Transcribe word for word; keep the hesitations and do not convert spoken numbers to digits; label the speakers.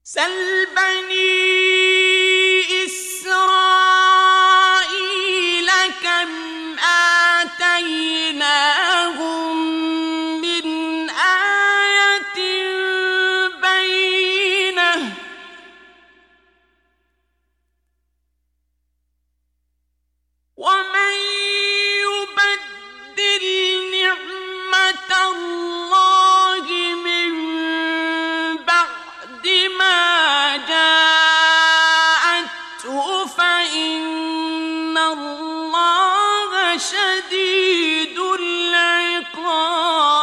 Speaker 1: سل بني إسرائيل كم آتيناهم من آية بينة ومن يبدل نعمة الله من بعد ما جاءته فإن الله شديد العقاب.